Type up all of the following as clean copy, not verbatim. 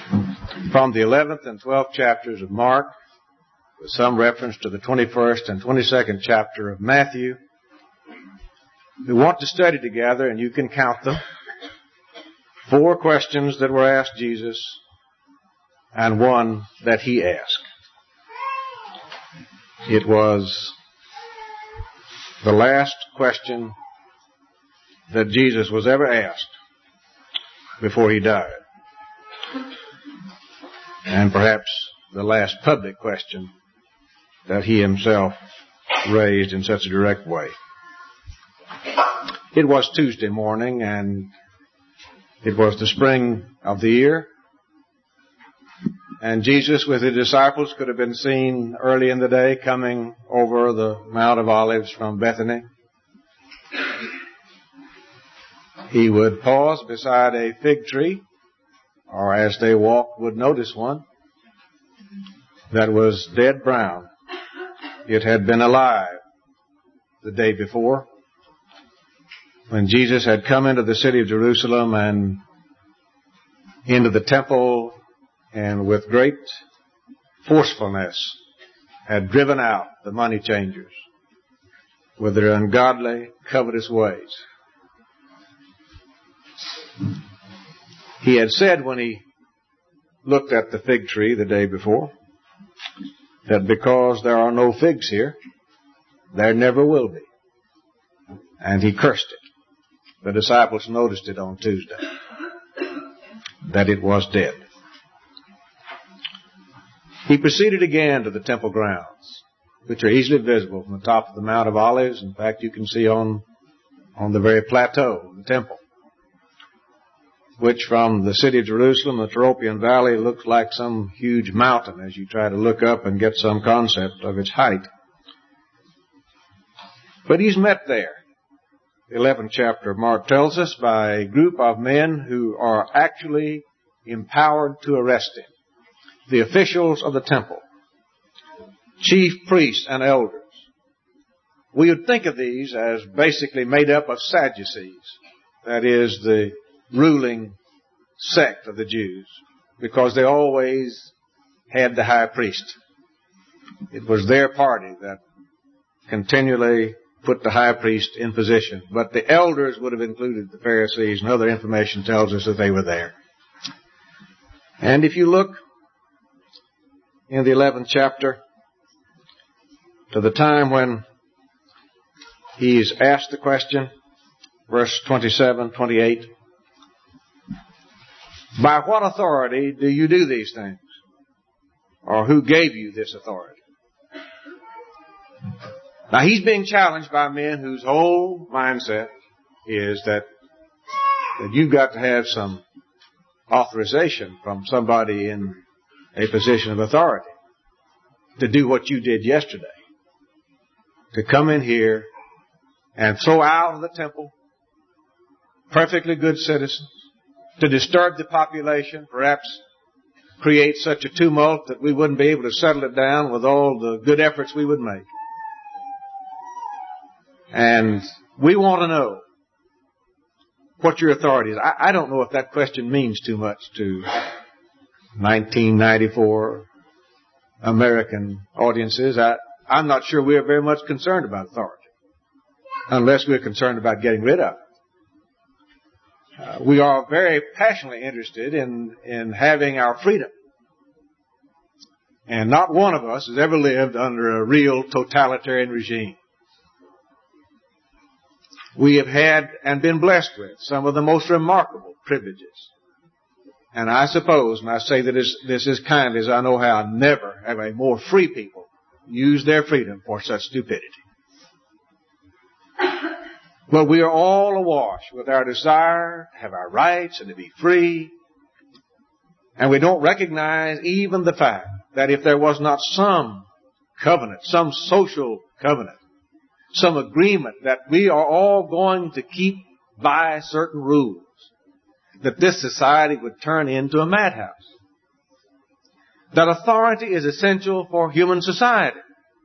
from the 11th and 12th chapters of Mark, with some reference to the 21st and 22nd chapter of Matthew. We want to study together, and you can count them, 4 questions that were asked Jesus and one that he asked. It was the last question that Jesus was ever asked before he died, and perhaps the last public question that he himself raised in such a direct way. It was Tuesday morning, and it was the spring of the year, and Jesus with his disciples could have been seen early in the day coming over the Mount of Olives from Bethany. He would pause beside a fig tree, or as they walked would notice one that was dead brown. It had been alive the day before, when Jesus had come into the city of Jerusalem and into the temple, and with great forcefulness had driven out the money changers with their ungodly, covetous ways. He had said when he looked at the fig tree the day before that because there are no figs here, there never will be. And he cursed it. The disciples noticed it on Tuesday, that it was dead. He proceeded again to the temple grounds, which are easily visible from the top of the Mount of Olives. In fact, you can see on the very plateau of the temple, which from the city of Jerusalem, the Tyropoeon Valley, looks like some huge mountain as you try to look up and get some concept of its height. But he's met there, the 11th chapter of Mark tells us, by a group of men who are actually empowered to arrest him. The officials of the temple, chief priests and elders. We would think of these as basically made up of Sadducees, that is, the ruling sect of the Jews, because they always had the high priest. It was their party that continually put the high priest in position. But the elders would have included the Pharisees, and other information tells us that they were there. And if you look in the 11th chapter to the time when he's asked the question, verse 27, 28, by what authority do you do these things? Or who gave you this authority? Now he's being challenged by men whose whole mindset is that you've got to have some authorization from somebody in a position of authority to do what you did yesterday. To come in here and throw out of the temple perfectly good citizens, to disturb the population, perhaps create such a tumult that we wouldn't be able to settle it down with all the good efforts we would make. And we want to know what your authority is. I don't know if that question means too much to 1994 American audiences. I'm not sure we're very much concerned about authority, unless we're concerned about getting rid of it. We are very passionately interested in having our freedom. And not one of us has ever lived under a real totalitarian regime. We have had and been blessed with some of the most remarkable privileges. And I suppose, and I say that this as kindly as I know how, never have a more free people used their freedom for such stupidity. But we are all awash with our desire to have our rights and to be free. And we don't recognize even the fact that if there was not some covenant, some social covenant, some agreement that we are all going to keep by certain rules, that this society would turn into a madhouse. That authority is essential for human society.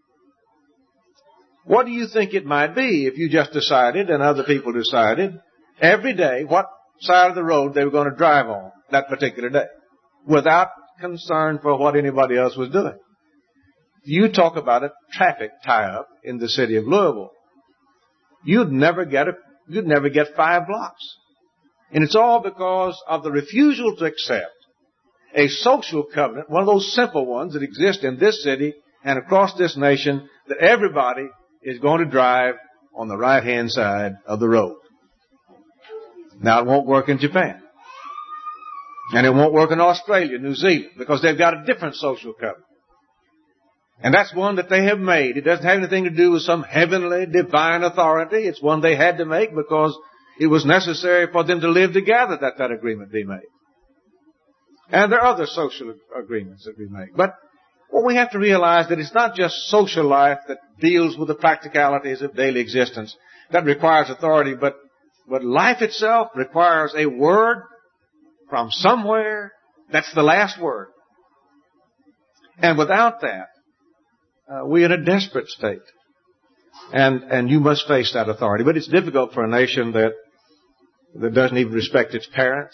What do you think it might be if you just decided, and other people decided, every day what side of the road they were going to drive on that particular day? without concern for what anybody else was doing. You talk about a traffic tie-up in the city of Louisville. You'd never get 5 blocks. And it's all because of the refusal to accept a social covenant, one of those simple ones that exist in this city and across this nation, that everybody is going to drive on the right-hand side of the road. Now, it won't work in Japan. And it won't work in Australia, New Zealand, because they've got a different social covenant. And that's one that they have made. It doesn't have anything to do with some heavenly, divine authority. It's one they had to make because it was necessary for them to live together that agreement be made. And there are other social agreements that we make. But what we have to realize that it's not just social life that deals with the practicalities of daily existence that requires authority, but life itself requires a word from somewhere. That's the last word. And without that, we're in a desperate state. And you must face that authority. But it's difficult for a nation that doesn't even respect its parents.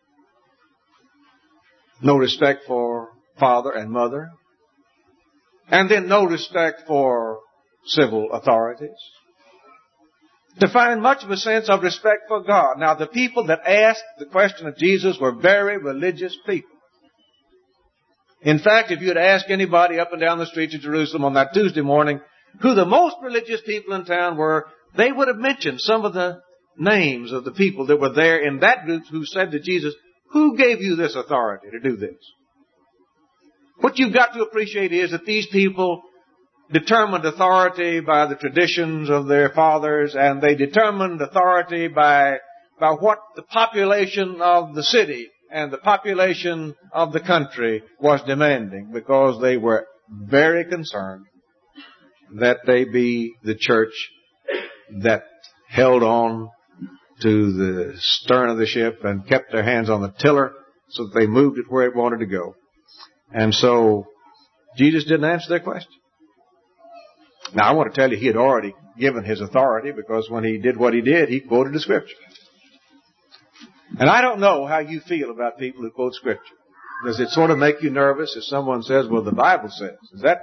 No respect for father and mother. And then no respect for civil authorities. To find much of a sense of respect for God. Now, the people that asked the question of Jesus were very religious people. In fact, if you had asked anybody up and down the streets of Jerusalem on that Tuesday morning who the most religious people in town were, they would have mentioned some of the names of the people that were there in that group who said to Jesus, "Who gave you this authority to do this?" What you've got to appreciate is that these people determined authority by the traditions of their fathers, and they determined authority by what the population of the city and the population of the country was demanding, because they were very concerned that they be the church that held on to the stern of the ship and kept their hands on the tiller so that they moved it where it wanted to go. And so Jesus didn't answer their question. Now, I want to tell you, he had already given his authority, because when he did what he did, he quoted the Scripture. And I don't know how you feel about people who quote Scripture. Does it sort of make you nervous if someone says, "Well, the Bible says"? Is that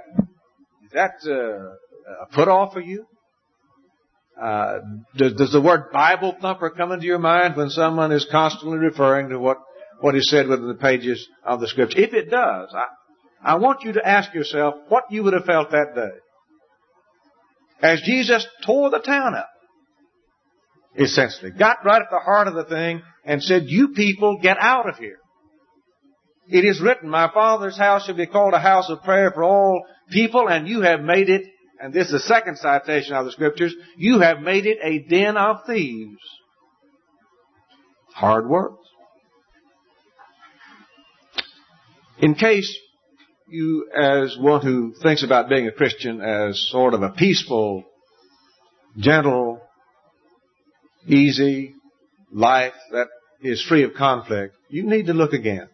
a put-off for you? Does the word Bible thumper come into your mind when someone is constantly referring to what is said within the pages of the Scripture? If it does, I want you to ask yourself what you would have felt that day as Jesus tore the town up, essentially. Got right at the heart of the thing and said, "You people, get out of here. It is written, my Father's house shall be called a house of prayer for all people, and you have made it," and this is the second citation of the Scriptures, "you have made it a den of thieves." Hard words. In case you, as one who thinks about being a Christian as sort of a peaceful, gentle, easy life that is free of conflict, you need to look again.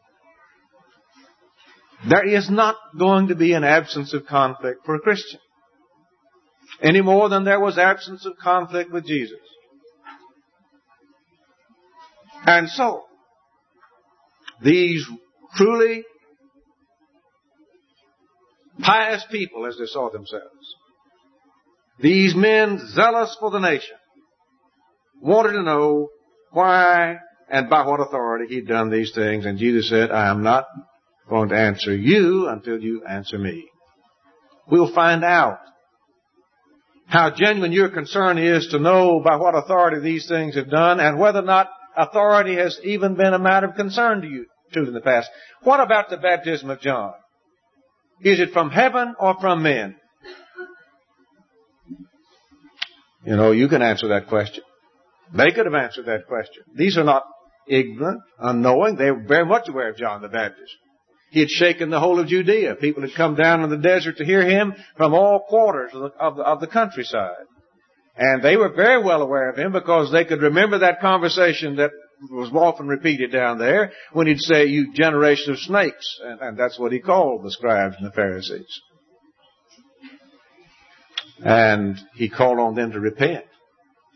There is not going to be an absence of conflict for a Christian, any more than there was absence of conflict with Jesus. And so, these truly pious people, as they saw themselves, these men zealous for the nation, wanted to know why and by what authority he'd done these things. And Jesus said, "I am not going to answer you until you answer me." We'll find out how genuine your concern is to know by what authority these things have done, and whether or not authority has even been a matter of concern to you in the past. What about the baptism of John? Is it from heaven or from men? You know, you can answer that question. They could have answered that question. These are not ignorant, unknowing. They were very much aware of John the Baptist. He had shaken the whole of Judea. People had come down in the desert to hear him from all quarters of the countryside. And they were very well aware of him, because they could remember that conversation that was often repeated down there when he'd say, "You generation of snakes." And that's what he called the scribes and the Pharisees. And he called on them to repent,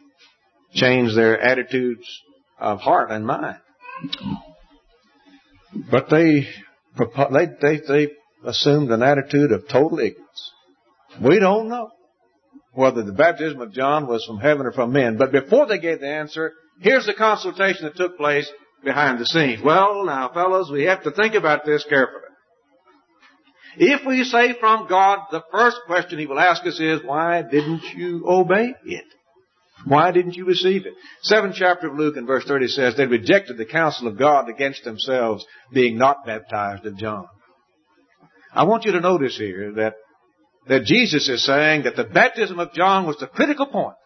change their attitudes of heart and mind. But they assumed an attitude of total ignorance. We don't know whether the baptism of John was from heaven or from men. But before they gave the answer, here's the consultation that took place behind the scenes. Well, now, fellows, we have to think about this carefully. If we say from God, the first question He will ask us is, why didn't you obey it? Why didn't you receive it? 7th chapter of Luke and verse 30 says, they rejected the counsel of God against themselves, being not baptized of John. I want you to notice here that Jesus is saying that the baptism of John was the critical point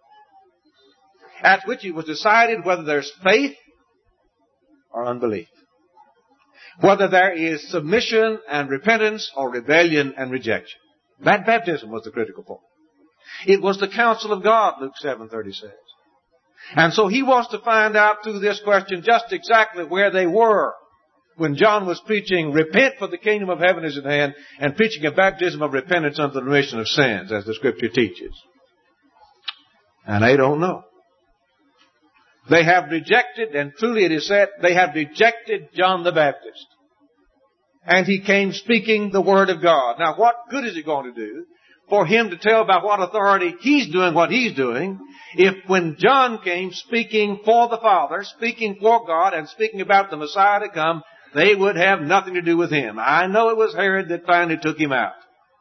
at which it was decided whether there's faith or unbelief, whether there is submission and repentance or rebellion and rejection. That baptism was the critical point. It was the counsel of God, Luke 7:30 says. And so He wants to find out through this question just exactly where they were when John was preaching, repent for the kingdom of heaven is at hand, and preaching a baptism of repentance unto the remission of sins, as the Scripture teaches. And they don't know. They have rejected, and truly it is said, they have rejected John the Baptist. And he came speaking the Word of God. Now, what good is it going to do for him to tell by what authority he's doing what he's doing, if when John came speaking for the Father, speaking for God, and speaking about the Messiah to come, they would have nothing to do with him? I know it was Herod that finally took him out.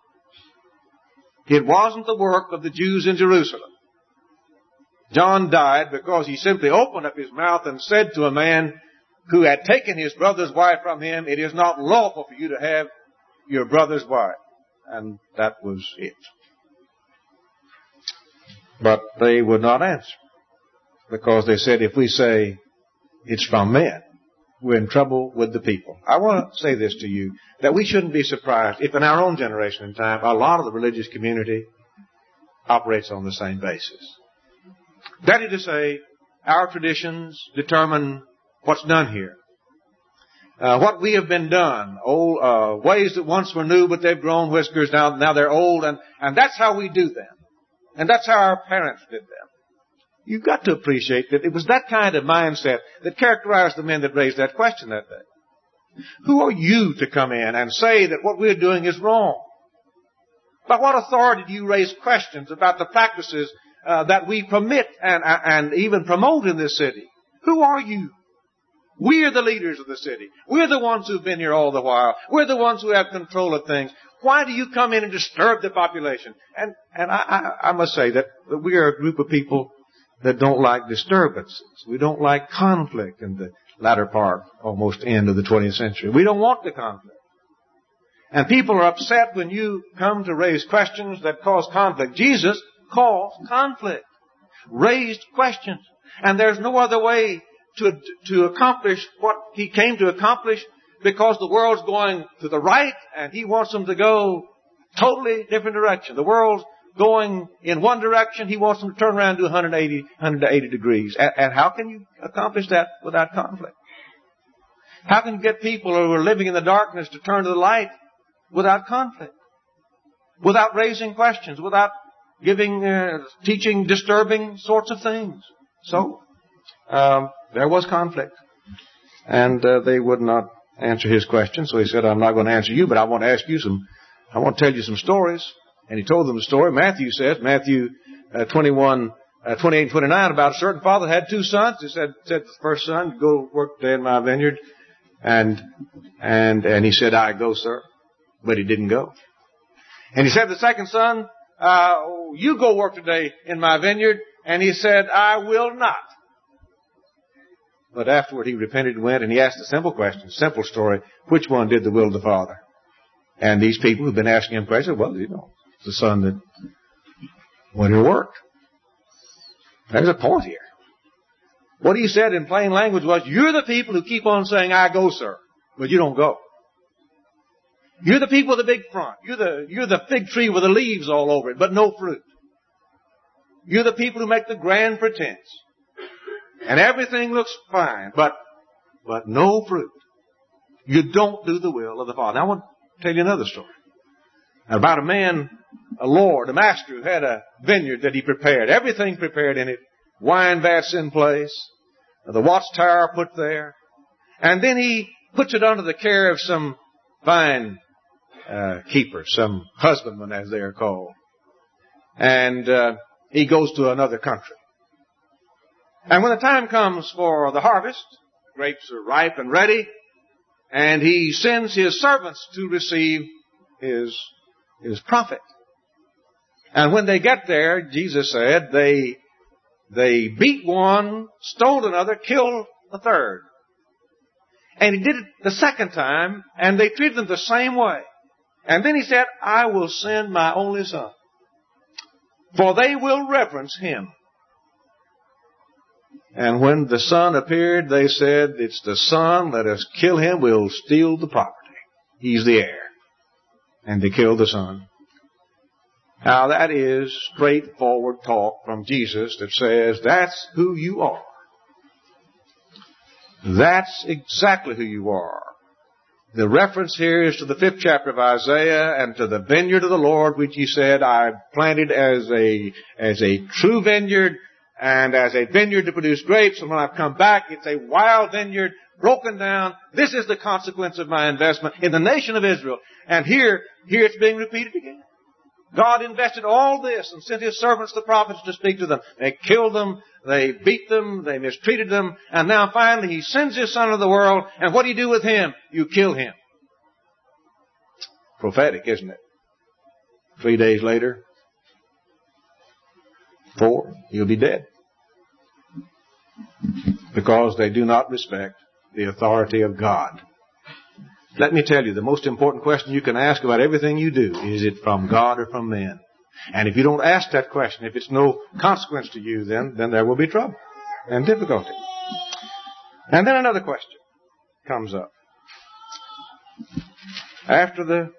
It wasn't the work of the Jews in Jerusalem. John died because he simply opened up his mouth and said to a man who had taken his brother's wife from him, it is not lawful for you to have your brother's wife. And that was it. But they would not answer, because they said, if we say it's from men, we're in trouble with the people. I want to say this to you, that we shouldn't be surprised if in our own generation and time, a lot of the religious community operates on the same basis. That is to say, our traditions determine what's done here. What we have been done, ways that once were new, but they've grown whiskers, now they're old, and that's how we do them. And that's how our parents did them. You've got to appreciate that it was that kind of mindset that characterized the men that raised that question that day. Who are you to come in and say that what we're doing is wrong? By what authority do you raise questions about the practices that we permit and even promote in this city? Who are you? We're the leaders of the city. We're the ones who've been here all the while. We're the ones who have control of things. Why do you come in and disturb the population? And I must say that we are a group of people that don't like disturbances. We don't like conflict in the latter part, almost end of the 20th century. We don't want the conflict. And people are upset when you come to raise questions that cause conflict. Jesus caused conflict, raised questions. And there's no other way to accomplish what He came to accomplish, because the world's going to the right and He wants them to go totally different direction. The world's going in one direction, He wants them to turn around to 180 degrees. And how can you accomplish that without conflict? How can you get people who are living in the darkness to turn to the light without conflict? Without raising questions, without teaching disturbing sorts of things. So, there was conflict. And they would not answer his question. So he said, I'm not going to answer you, but I want to tell you some stories. And he told them the story. Matthew 21, 28 and 29, about a certain father had two sons. He said to the first son, go work today in my vineyard. And he said, I go, sir. But he didn't go. And he said to the second son, you go work today in my vineyard. And he said, I will not. But afterward he repented and went, and he asked a simple question, simple story, which one did the will of the Father? And these people who've been asking him questions, well, it's the son that went and worked. There's a point here. What he said in plain language was, you're the people who keep on saying, I go, sir, but you don't go. You're the people with the big front. You're the fig tree with the leaves all over it, but no fruit. You're the people who make the grand pretense. And everything looks fine, but no fruit. You don't do the will of the Father. Now I want to tell you another story. About a man, a master who had a vineyard that he prepared. Everything prepared in it. Wine vats in place. The watchtower put there. And then he puts it under the care of some vine keeper, some husbandman as they are called. And he goes to another country. And when the time comes for the harvest, grapes are ripe and ready, and he sends his servants to receive his profit. And when they get there, Jesus said, they beat one, stoned another, killed a third. And he did it the second time, and they treated them the same way. And then he said, I will send my only son, for they will reverence him. And when the son appeared, they said, it's the son, let us kill him, we'll steal the property. He's the heir. And they killed the son. Now that is straightforward talk from Jesus that says, that's who you are. That's exactly who you are. The reference here is to the 5th chapter of Isaiah and to the vineyard of the Lord, which he said, I planted as a true vineyard and as a vineyard to produce grapes. And when I've come back, it's a wild vineyard, broken down. This is the consequence of my investment in the nation of Israel. And here it's being repeated again. God invested all this and sent his servants, the prophets, to speak to them. They killed them, they beat them, they mistreated them, and now finally he sends his son into the world, and what do you do with him? You kill him. Prophetic, isn't it? 3 days later, 4, he'll be dead. Because they do not respect the authority of God. Let me tell you, the most important question you can ask about everything you do, is it from God or from men? And if you don't ask that question, if it's no consequence to you, then there will be trouble and difficulty. And then another question comes up. After the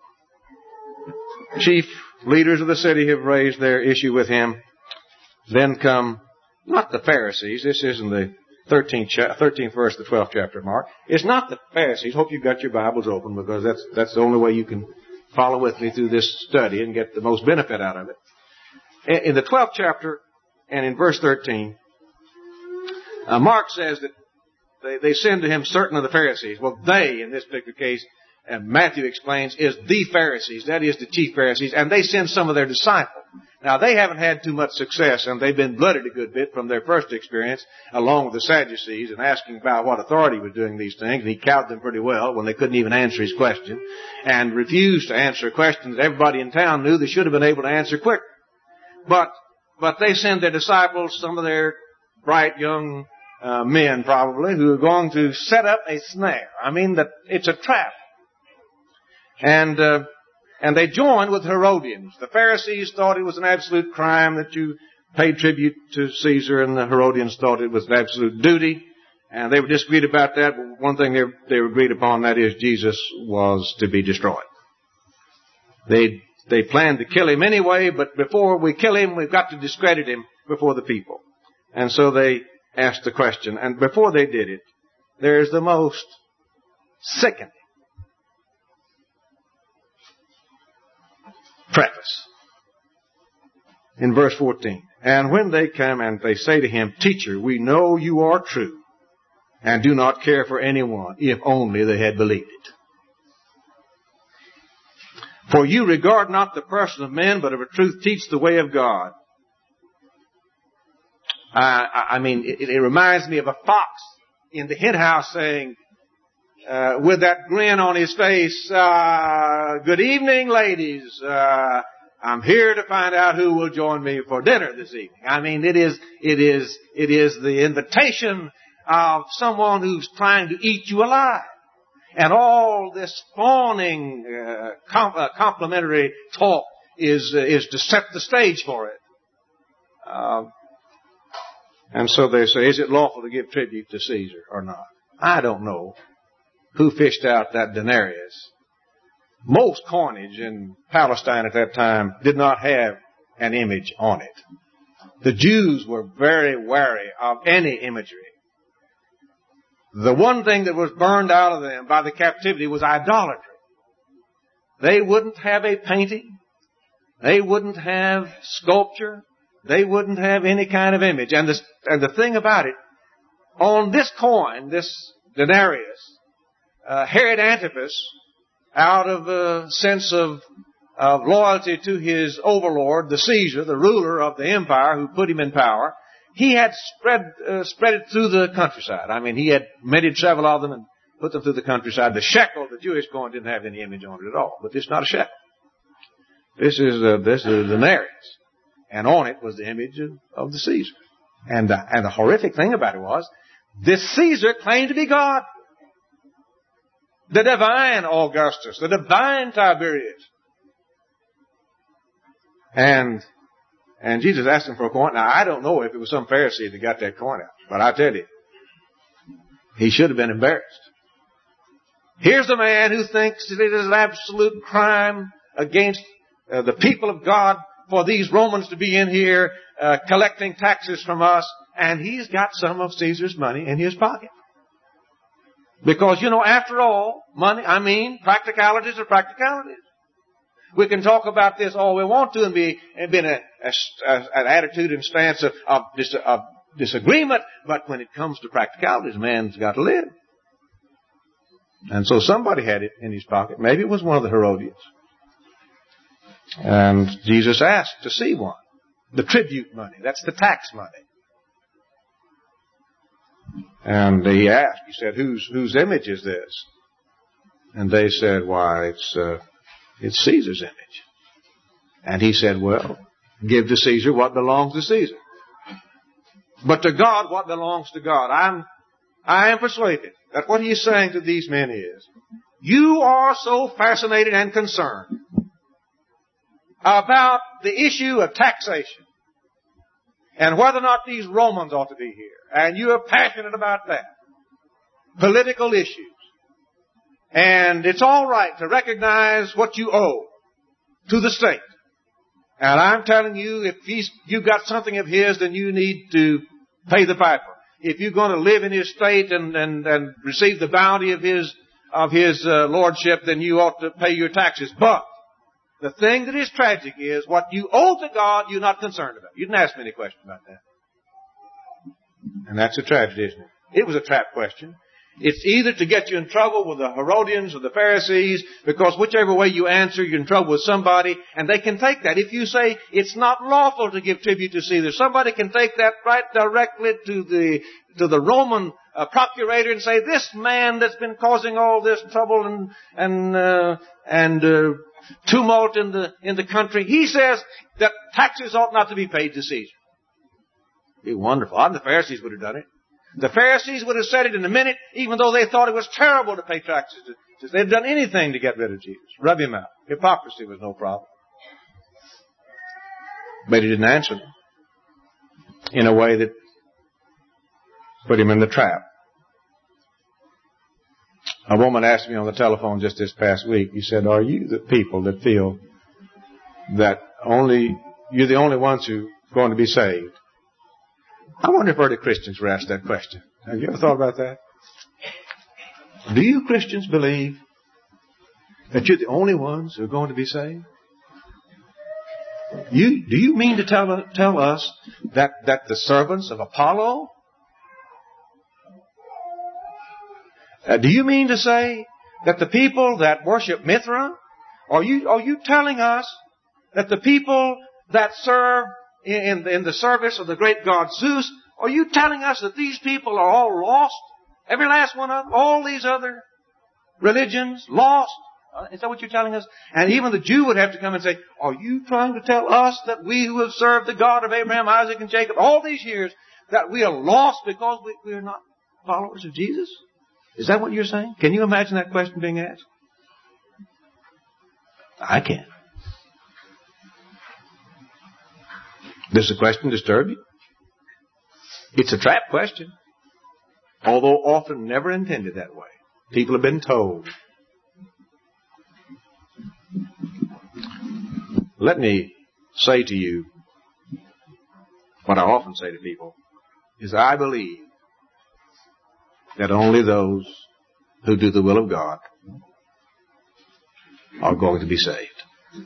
chief leaders of the city have raised their issue with him, then come not the Pharisees. This isn't the 13th verse of the 12th chapter of Mark. It's not the Pharisees. Hope you've got your Bibles open, because that's the only way you can follow with me through this study and get the most benefit out of it. In the 12th chapter and in verse 13, Mark says that they send to him certain of the Pharisees. Well, they, in this particular case, Matthew explains, is the Pharisees. That is the chief Pharisees. And they send some of their disciples. Now, they haven't had too much success, and they've been blooded a good bit from their first experience, along with the Sadducees, and asking about what authority was doing these things. And he cowed them pretty well when they couldn't even answer his question, and refused to answer questions that everybody in town knew they should have been able to answer quicker. But they send their disciples, some of their bright young men probably, who are going to set up a snare. I mean, it's a trap. And they joined with Herodians. The Pharisees thought it was an absolute crime that you paid tribute to Caesar, and the Herodians thought it was an absolute duty. And they were disagreed about that. But one thing they agreed upon, that is, Jesus was to be destroyed. They planned to kill him anyway, but before we kill him, we've got to discredit him before the people. And so they asked the question. And before they did it, there's the most sickening preface. In verse 14, and when they come and they say to him, Teacher, we know you are true, and do not care for anyone, if only they had believed it. For you regard not the person of men, but of a truth teach the way of God. I mean, it reminds me of a fox in the hen house saying, with that grin on his face, good evening, ladies. I'm here to find out who will join me for dinner this evening. I mean, it is the invitation of someone who's trying to eat you alive. And all this fawning, complimentary talk is to set the stage for it. And so they say, is it lawful to give tribute to Caesar or not? I don't know who fished out that denarius. Most coinage in Palestine at that time did not have an image on it. The Jews were very wary of any imagery. The one thing that was burned out of them by the captivity was idolatry. They wouldn't have a painting. They wouldn't have sculpture. They wouldn't have any kind of image. And the thing about it, on this coin, this denarius, Herod Antipas, out of a sense of loyalty to his overlord, the Caesar, the ruler of the empire who put him in power, he had spread it through the countryside. I mean, he had minted several of them and put them through the countryside. The shekel, the Jewish coin, didn't have any image on it at all. But this is not a shekel. This is a denarius. And on it was the image of the Caesar. And the horrific thing about it was, this Caesar claimed to be God. The divine Augustus, the divine Tiberius. And Jesus asked him for a coin. Now, I don't know if it was some Pharisee that got that coin out. But I tell you, he should have been embarrassed. Here's the man who thinks that it is an absolute crime against the people of God for these Romans to be in here collecting taxes from us. And he's got some of Caesar's money in his pocket. Because, after all, money, practicalities are practicalities. We can talk about this all we want to and be an attitude and stance of disagreement, but when it comes to practicalities, man's got to live. And so somebody had it in his pocket. Maybe it was one of the Herodians. And Jesus asked to see one. The tribute money. That's the tax money. And he asked, he said, whose image is this? And they said, why, it's Caesar's image. And he said, well, give to Caesar what belongs to Caesar. But to God what belongs to God. I am persuaded that what he's saying to these men is, you are so fascinated and concerned about the issue of taxation and whether or not these Romans ought to be here. And you are passionate about that. Political issues. And it's all right to recognize what you owe to the state. And I'm telling you, if you've got something of his, then you need to pay the piper. If you're going to live in his state and receive the bounty of his lordship, then you ought to pay your taxes. But the thing that is tragic is what you owe to God, you're not concerned about. You didn't ask me any question about that. And that's a tragedy, isn't it? It was a trap question. It's either to get you in trouble with the Herodians or the Pharisees, because whichever way you answer, you're in trouble with somebody, and they can take that. If you say it's not lawful to give tribute to Caesar, somebody can take that right directly to the Roman procurator and say, this man that's been causing all this trouble and tumult in the country, he says that taxes ought not to be paid to Caesar. It'd be wonderful. The Pharisees would have done it. The Pharisees would have said it in a minute, even though they thought it was terrible to pay taxes. They'd done anything to get rid of Jesus. Rub him out. Hypocrisy was no problem. But he didn't answer them in a way that put him in the trap. A woman asked me on the telephone just this past week, he said, are you the people that feel that you're the only ones who are going to be saved? I wonder if early Christians were asked that question. Have you ever thought about that? Do you Christians believe that you're the only ones who are going to be saved? Do you mean to tell us that the servants of Apollo? Do you mean to say that the people that worship Mithra? Are you telling us that the people that serve in the service of the great god Zeus, are you telling us that these people are all lost? Every last one of them? All these other religions lost? Is that what you're telling us? And even the Jew would have to come and say, are you trying to tell us that we who have served the God of Abraham, Isaac, and Jacob all these years, that we are lost because we are not followers of Jesus? Is that what you're saying? Can you imagine that question being asked? I can. Does the question disturb you? It's a trap question, although often never intended that way. People have been told. Let me say to you what I often say to people is I believe that only those who do the will of God are going to be saved.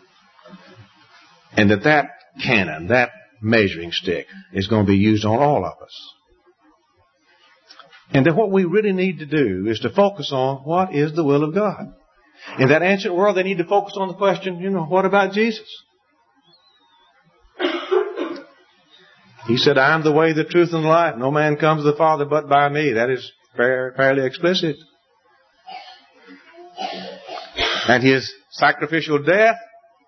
And that canon, that measuring stick, is going to be used on all of us. And then what we really need to do is to focus on what is the will of God. In that ancient world, they need to focus on the question, what about Jesus? He said, I am the way, the truth, and the life. No man comes to the Father but by me. That is fairly explicit. And His sacrificial death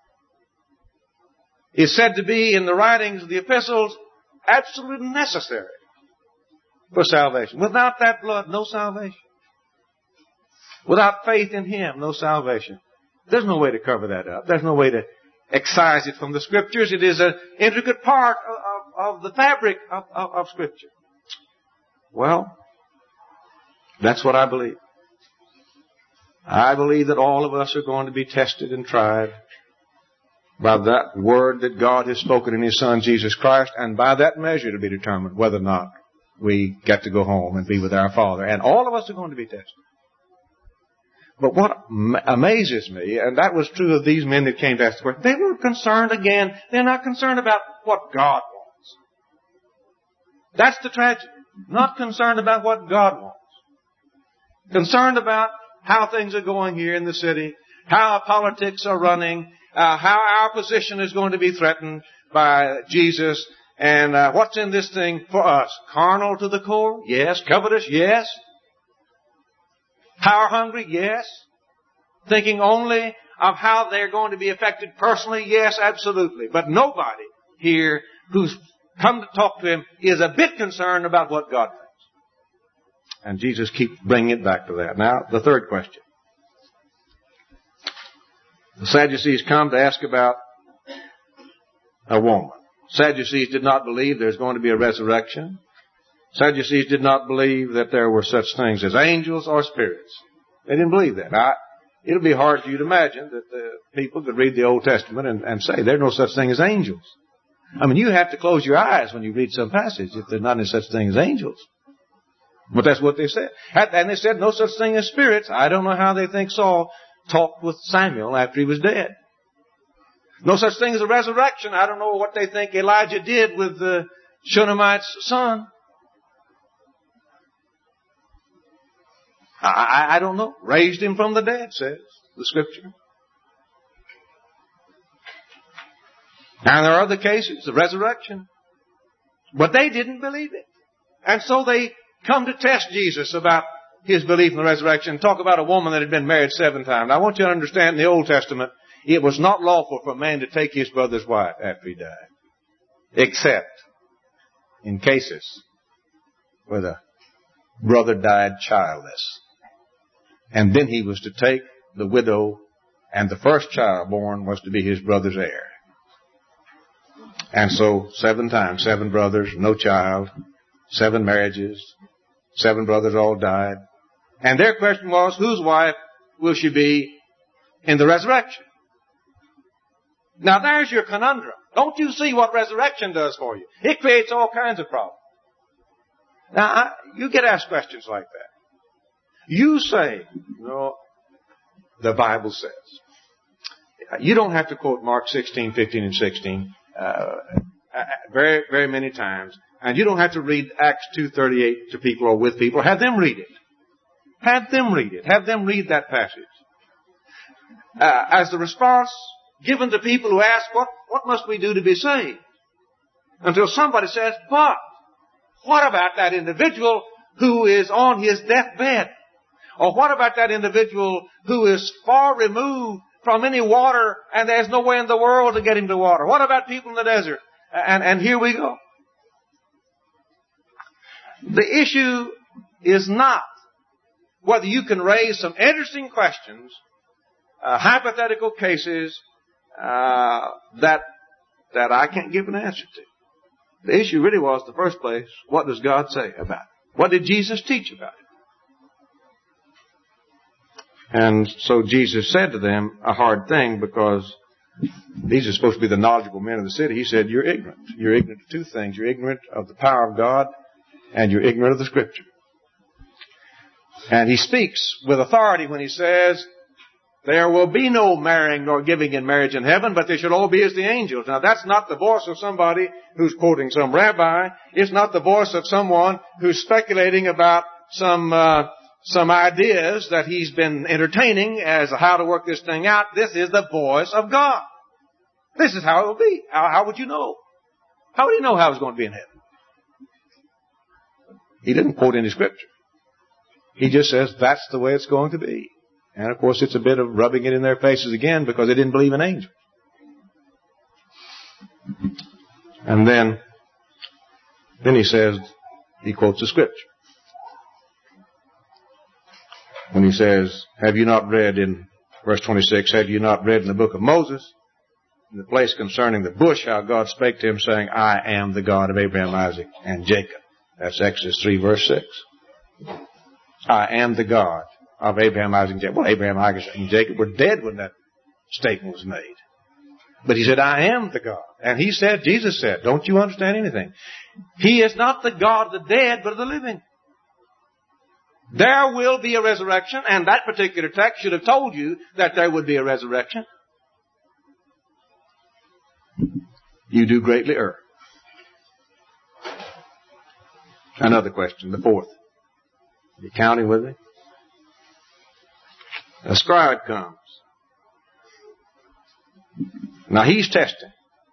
is said to be, in the writings of the epistles, absolutely necessary for salvation. Without that blood, no salvation. Without faith in Him, no salvation. There's no way to cover that up. There's no way to excise it from the Scriptures. It is an intricate part of the fabric of Scripture. Well, that's what I believe. I believe that all of us are going to be tested and tried by that word that God has spoken in His Son, Jesus Christ, and by that measure to be determined whether or not we get to go home and be with our Father. And all of us are going to be tested. But what amazes me, and that was true of these men that came to ask the question, they weren't concerned again. They're not concerned about what God wants. That's the tragedy. Not concerned about what God wants. Concerned about how things are going here in the city, how our politics are running, how our position is going to be threatened by Jesus, and what's in this thing for us. Carnal to the core? Yes. Covetous? Yes. Power hungry? Yes. Thinking only of how they're going to be affected personally? Yes, absolutely. But nobody here who's come to talk to Him is a bit concerned about what God thinks. And Jesus keeps bringing it back to that. Now, the third question. The Sadducees come to ask about a woman. Sadducees did not believe there's going to be a resurrection. Sadducees did not believe that there were such things as angels or spirits. They didn't believe that. It'll be hard for you to imagine that the people could read the Old Testament and say there's no such thing as angels. I mean, you have to close your eyes when you read some passage if there's not any such thing as angels. But that's what they said. And they said no such thing as spirits. I don't know how they think Saul talked with Samuel after he was dead. No such thing as a resurrection. I don't know what they think Elijah did with the Shunammite's son. I don't know. Raised him from the dead, says the Scripture. Now there are other cases of resurrection. But they didn't believe it. And so they come to test Jesus about His belief in the resurrection. Talk about a woman that had been married 7 times. I want you to understand, in the Old Testament, it was not lawful for a man to take his brother's wife after he died. Except in cases where the brother died childless. And then he was to take the widow, and the first child born was to be his brother's heir. And so 7 times, 7 brothers, no child, 7 marriages, 7 brothers all died. And their question was, whose wife will she be in the resurrection? Now there's your conundrum. Don't you see what resurrection does for you? It creates all kinds of problems. Now, you get asked questions like that. You say, no, the Bible says. You don't have to quote Mark 16, 15, and 16 very, very many times. And you don't have to read Acts 2:38 to people or with people. Have them read it. Have them read it. Have them read that passage. As the response given to people who ask, what must we do to be saved? Until somebody says, but what about that individual who is on his deathbed? Or what about that individual who is far removed from any water and there's no way in the world to get him to water? What about people in the desert? And here we go. The issue is not whether you can raise some interesting questions, hypothetical cases that I can't give an answer to. The issue really was, in the first place, what does God say about it? What did Jesus teach about it? And so Jesus said to them a hard thing, because these are supposed to be the knowledgeable men of the city. He said, you're ignorant. You're ignorant of 2 things. You're ignorant of the power of God, and you're ignorant of the Scripture. And He speaks with authority when He says, there will be no marrying nor giving in marriage in heaven, but they should all be as the angels. Now that's not the voice of somebody who's quoting some rabbi. It's not the voice of someone who's speculating about some ideas that he's been entertaining as to how to work this thing out. This is the voice of God. This is how it will be. How would you know? How would he know how it's going to be in heaven? He didn't quote any scripture. He just says that's the way it's going to be. And of course it's a bit of rubbing it in their faces again because they didn't believe in angels. And then he says, he quotes the scripture. When he says, have you not read in verse 26, have you not read in the book of Moses, in the place concerning the bush, how God spake to him, saying, I am the God of Abraham, Isaac, and Jacob. That's Exodus 3, verse 6. I am the God of Abraham, Isaac, and Jacob. Well, Abraham, Isaac, and Jacob were dead when that statement was made. But he said, I am the God. And he said, Jesus said, don't you understand anything? He is not the God of the dead, but of the living. There will be a resurrection, and that particular text should have told you that there would be a resurrection. You do greatly err. Another question, the fourth. Are you counting with me? A scribe comes. Now he's testing.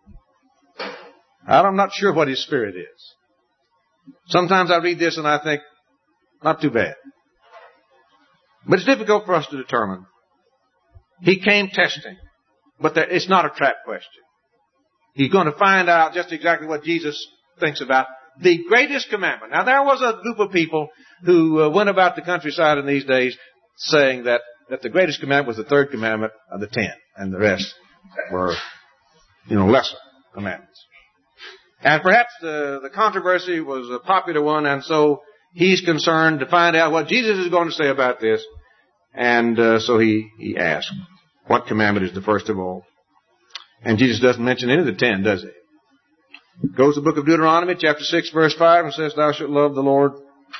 I'm not sure what his spirit is. Sometimes I read this and I think, not too bad. But it's difficult for us to determine. He came testing. But it's not a trap question. He's going to find out just exactly what Jesus thinks about the greatest commandment. Now there was a group of people who went about the countryside in these days saying that the greatest commandment was the third commandment of the 10. And the rest were, lesser commandments. And perhaps the controversy was a popular one, and so he's concerned to find out what Jesus is going to say about this. And so he asked, what commandment is the first of all? And Jesus doesn't mention any of the 10, does he? Goes to the book of Deuteronomy, chapter 6, verse 5, and says, thou shalt love the Lord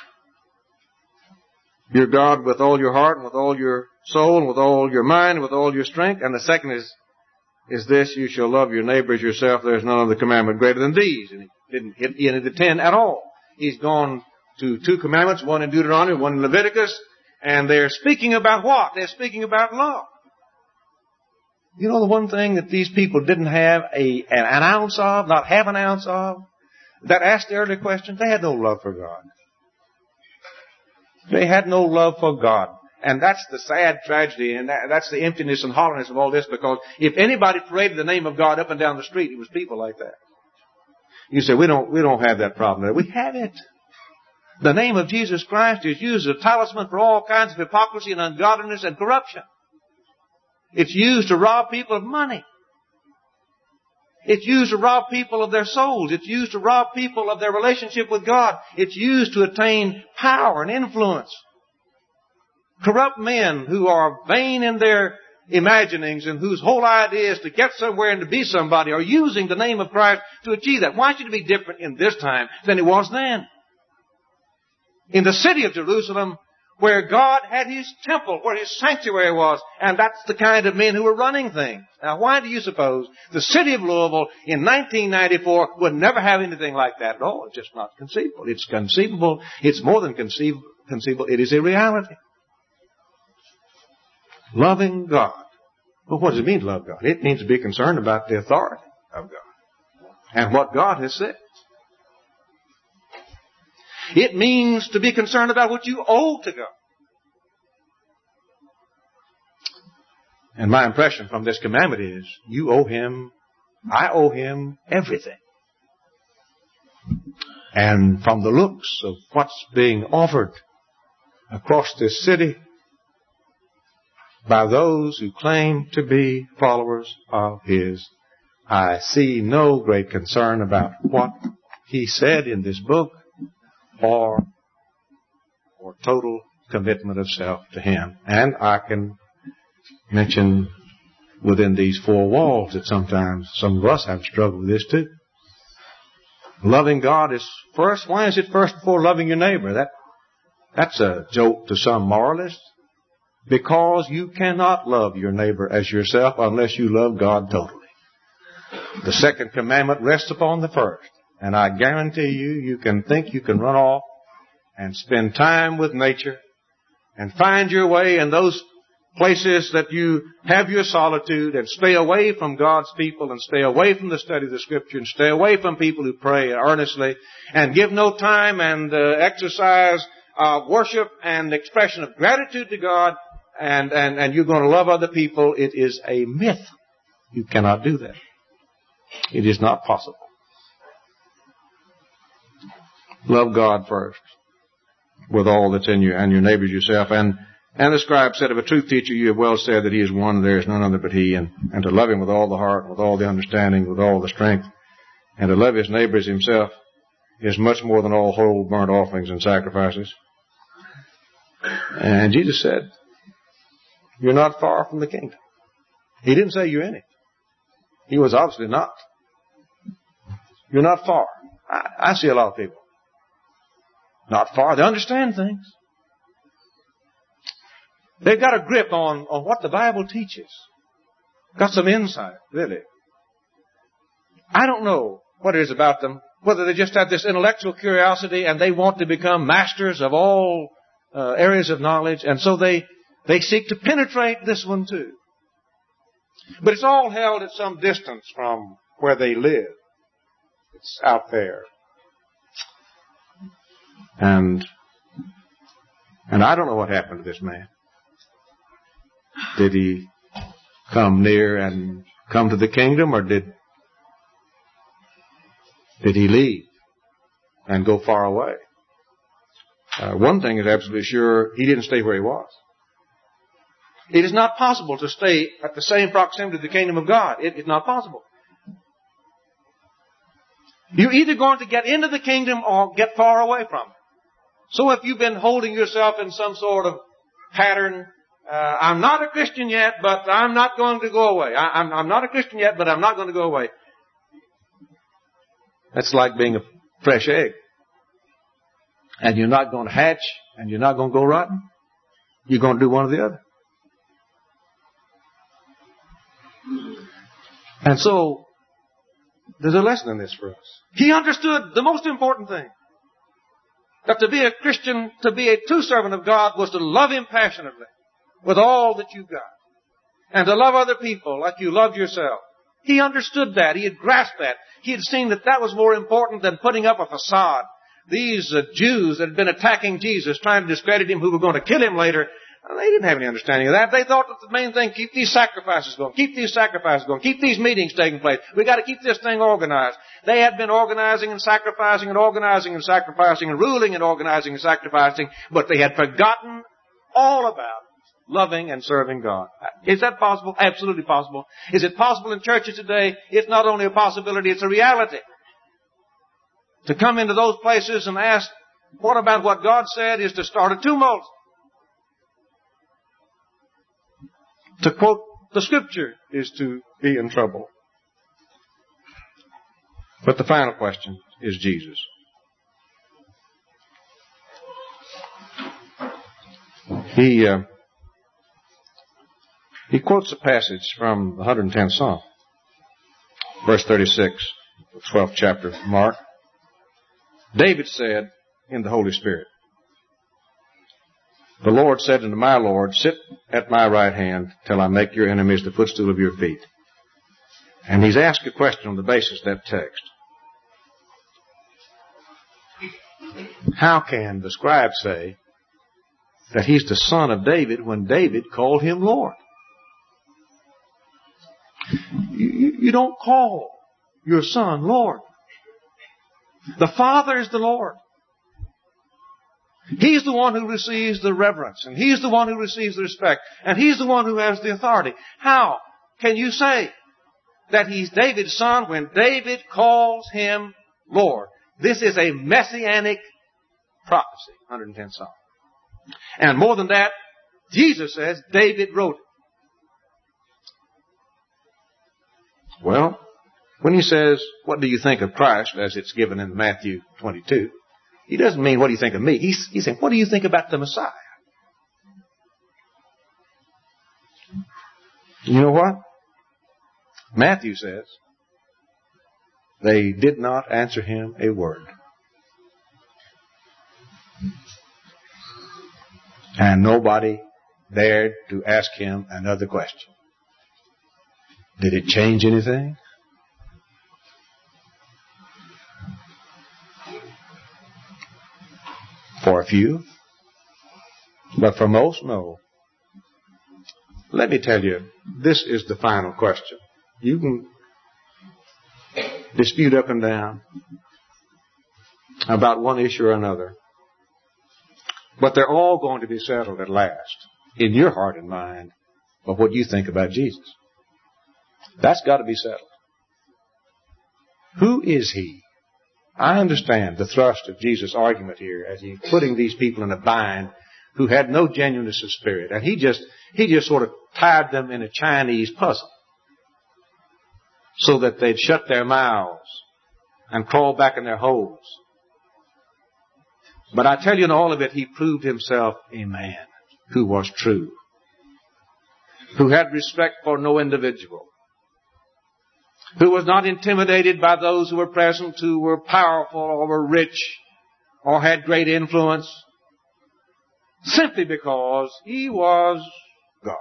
your God with all your heart, and with all your soul, and with all your mind, and with all your strength. And the second is this, you shall love your neighbor as yourself. There's none other commandment greater than these. And he didn't hit any of the 10 at all. He's gone to 2 commandments, one in Deuteronomy, one in Leviticus, and they're speaking about what? They're speaking about love. You know the one thing that these people didn't have an ounce of, not have an ounce of, that asked the earlier question, they had no love for God. They had no love for God. And that's the sad tragedy, and that's the emptiness and hollowness of all this, because if anybody paraded the name of God up and down the street, it was people like that. You say, we don't have that problem. We have it. The name of Jesus Christ is used as a talisman for all kinds of hypocrisy and ungodliness and corruption. It's used to rob people of money. It's used to rob people of their souls. It's used to rob people of their relationship with God. It's used to attain power and influence. Corrupt men who are vain in their imaginings and whose whole idea is to get somewhere and to be somebody are using the name of Christ to achieve that. Why should it be different in this time than it was then? In the city of Jerusalem, where God had His temple, where His sanctuary was, and that's the kind of men who were running things. Now, why do you suppose the city of Louisville in 1994 would never have anything like that at all? It's just not conceivable. It's conceivable. It's more than conceivable. It is a reality. Loving God. Well, what does it mean to love God? It means to be concerned about the authority of God and what God has said. It means to be concerned about what you owe to God. And my impression from this commandment is, you owe Him, I owe Him everything. And from the looks of what's being offered across this city by those who claim to be followers of His, I see no great concern about what He said in this book, or total commitment of self to Him. And I can mention within these 4 walls that sometimes some of us have struggled with this too. Loving God is first. Why is it first before loving your neighbor? That's a joke to some moralists. Because you cannot love your neighbor as yourself unless you love God totally. The second commandment rests upon the first. And I guarantee you can think you can run off and spend time with nature and find your way in those places that you have your solitude, and stay away from God's people, and stay away from the study of the Scripture, and stay away from people who pray earnestly, and give no time and exercise worship and expression of gratitude to God, and you're going to love other people. It is a myth. You cannot do that. It is not possible. Love God first with all that's in you, and your neighbors yourself. And the scribe said, of a truth teacher, you have well said that he is one, there is none other but he, and to love him with all the heart, with all the understanding, with all the strength, and to love his neighbor as himself is much more than all whole burnt offerings and sacrifices. And Jesus said, you're not far from the kingdom. He didn't say you're in it. He was obviously not. You're not far. I see a lot of people. Not far. They understand things. They've got a grip on what the Bible teaches. Got some insight, really. I don't know what it is about them, whether they just have this intellectual curiosity and they want to become masters of all areas of knowledge, and so they seek to penetrate this one too. But it's all held at some distance from where they live. It's out there. And I don't know what happened to this man. Did he come near and come to the kingdom, or did he leave and go far away? One thing is absolutely sure, he didn't stay where he was. It is not possible to stay at the same proximity to the kingdom of God. It is not possible. You're either going to get into the kingdom or get far away from it. So if you've been holding yourself in some sort of pattern, I'm not a Christian yet, but I'm not going to go away. I'm not a Christian yet, but I'm not going to go away. That's like being a fresh egg. And you're not going to hatch, and you're not going to go rotten. You're going to do one or the other. And so, there's a lesson in this for us. He understood the most important thing. That to be a Christian, to be a true servant of God, was to love Him passionately with all that you've got. And to love other people like you loved yourself. He understood that. He had grasped that. He had seen that that was more important than putting up a facade. These Jews that had been attacking Jesus, trying to discredit Him, who were going to kill Him later, they didn't have any understanding of that. They thought that the main thing, keep these sacrifices going, keep these sacrifices going, keep these meetings taking place. We've got to keep this thing organized. They had been organizing and sacrificing and organizing and sacrificing and ruling and organizing and sacrificing, but they had forgotten all about loving and serving God. Is that possible? Absolutely possible. Is it possible in churches today? It's not only a possibility, it's a reality. To come into those places and ask, what about what God said, is to start a tumult. To quote the Scripture is to be in trouble. But the final question is Jesus. He quotes a passage from the 110th Psalm, verse 36, the 12th chapter of Mark. David said in the Holy Spirit, the Lord said unto my Lord, sit at my right hand till I make your enemies the footstool of your feet. And he's asked a question on the basis of that text. How can the scribe say that he's the son of David when David called him Lord? You don't call your son Lord. The Father is the Lord. He's the one who receives the reverence, and He's the one who receives the respect, and He's the one who has the authority. How can you say that He's David's son when David calls Him Lord? This is a messianic prophecy, 110th Psalm. And more than that, Jesus says David wrote it. Well, when He says, what do you think of Christ, as it's given in Matthew 22, He doesn't mean, what do you think of me? He's saying, what do you think about the Messiah? You know what? Matthew says, they did not answer Him a word. And nobody dared to ask him another question. Did it change anything? For a few. But for most, no. Let me tell you, this is the final question. You can dispute up and down about one issue or another, but they're all going to be settled at last in your heart and mind of what you think about Jesus. That's got to be settled. Who is he? I understand the thrust of Jesus' argument here as he's putting these people in a bind who had no genuineness of spirit. And he just sort of tied them in a Chinese puzzle so that they'd shut their mouths and crawl back in their holes. But I tell you, in all of it, he proved himself a man who was true, who had respect for no individual, who was not intimidated by those who were present, who were powerful or were rich or had great influence, simply because he was God.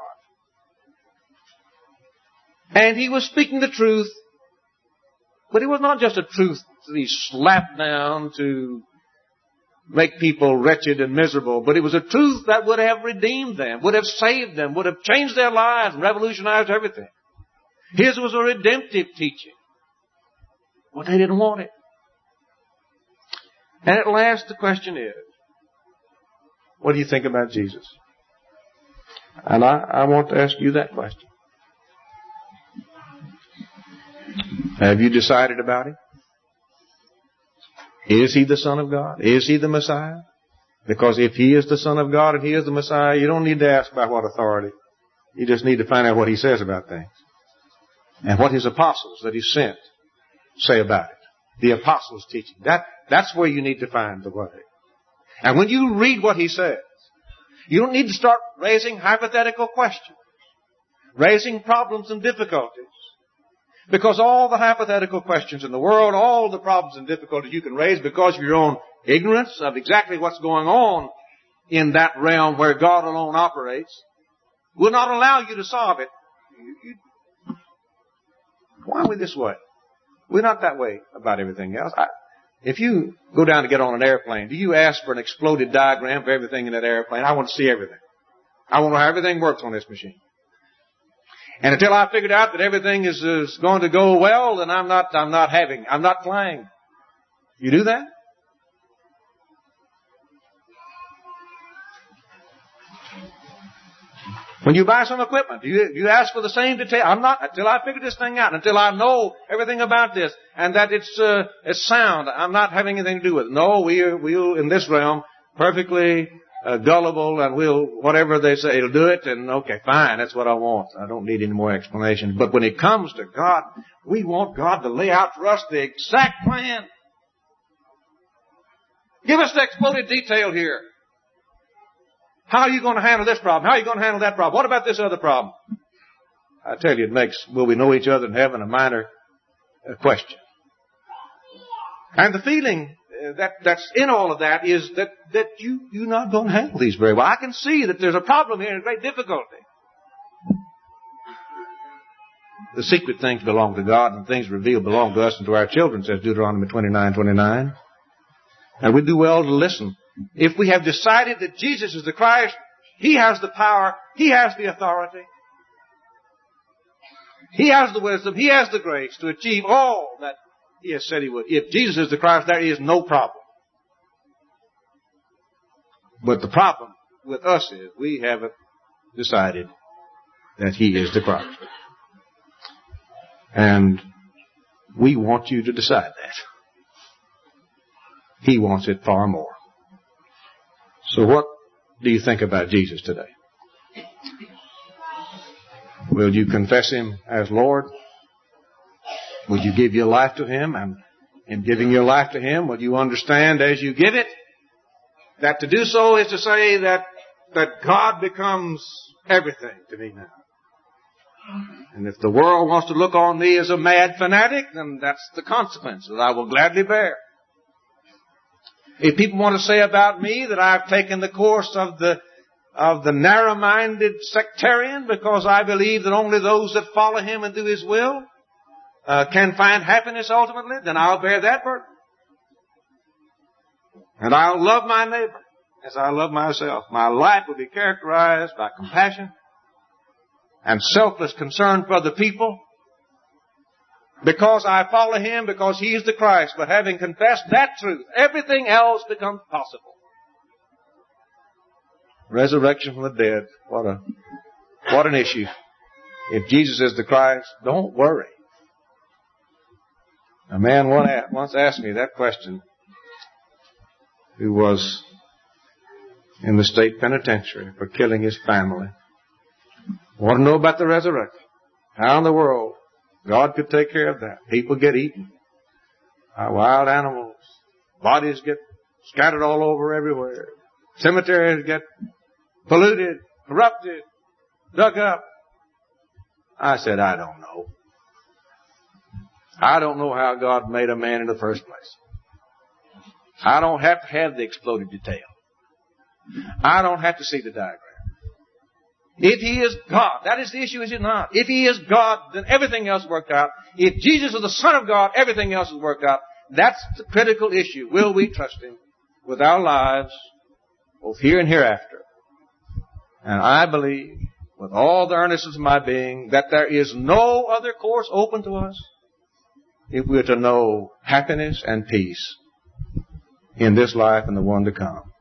And he was speaking the truth, but it was not just a truth that he slapped down to make people wretched and miserable, but it was a truth that would have redeemed them, would have saved them, would have changed their lives and revolutionized everything. His was a redemptive teaching. But they didn't want it. And at last the question is, what do you think about Jesus? And I want to ask you that question. Have you decided about him? Is he the Son of God? Is he the Messiah? Because if he is the Son of God and he is the Messiah, you don't need to ask by what authority. You just need to find out what he says about things. And what his apostles that he sent say about it. The apostles' teaching. That's where you need to find the way. And when you read what he says, you don't need to start raising hypothetical questions, raising problems and difficulties. Because all the hypothetical questions in the world, all the problems and difficulties you can raise because of your own ignorance of exactly what's going on in that realm where God alone operates, will not allow you to solve it. Why are we this way? We're not that way about everything else. If you go down to get on an airplane, do you ask for an exploded diagram for everything in that airplane? I want to see everything. I want to know how everything works on this machine. And until I figured out that everything is going to go well, then I'm not flying. You do that? When you buy some equipment, do you ask for the same detail? I'm not, until I figure this thing out, until I know everything about this, and that it's sound. I'm not having anything to do with it. No, we'll in this realm, perfectly gullible, and whatever they say, it'll do it, and okay, fine, that's what I want. I don't need any more explanation. But when it comes to God, we want God to lay out for us the exact plan. Give us the exploded detail here. How are you going to handle this problem? How are you going to handle that problem? What about this other problem? I tell you, it makes, will we know each other in heaven, a minor question. And the feeling that's in all of that is that you're not going to handle these very well. I can see that there's a problem here and a great difficulty. The secret things belong to God, and things revealed belong to us and to our children, says Deuteronomy 29:29. And we do well to listen. If we have decided that Jesus is the Christ, he has the power, he has the authority, he has the wisdom, he has the grace to achieve all that he has said he would. If Jesus is the Christ, there is no problem. But the problem with us is we haven't decided that he is the Christ. And we want you to decide that. He wants it far more. So what do you think about Jesus today? Will you confess him as Lord? Will you give your life to him? And in giving your life to him, will you understand as you give it that to do so is to say that God becomes everything to me now? And if the world wants to look on me as a mad fanatic, then that's the consequence that I will gladly bear. If people want to say about me that I've taken the course of the of the narrow-minded sectarian because I believe that only those that follow Him and do His will can find happiness ultimately, then I'll bear that burden. And I'll love my neighbor as I love myself. My life will be characterized by compassion and selfless concern for the people because I follow Him, because He is the Christ. But having confessed that truth, everything else becomes possible. Resurrection from the dead. What an issue. If Jesus is the Christ, don't worry. A man once asked me that question who was in the state penitentiary for killing his family. Want to know about the resurrection. How in the world God could take care of that? People get eaten. Wild animals. Bodies get scattered all over everywhere. Cemeteries get polluted, corrupted, dug up. I said, I don't know. I don't know how God made a man in the first place. I don't have to have the exploded detail. I don't have to see the diagram. If He is God, that is the issue, is it not? If He is God, then everything else worked out. If Jesus is the Son of God, everything else is worked out. That's the critical issue. Will we trust Him with our lives, both here and hereafter? And I believe, with all the earnestness of my being, that there is no other course open to us if we are to know happiness and peace in this life and the one to come.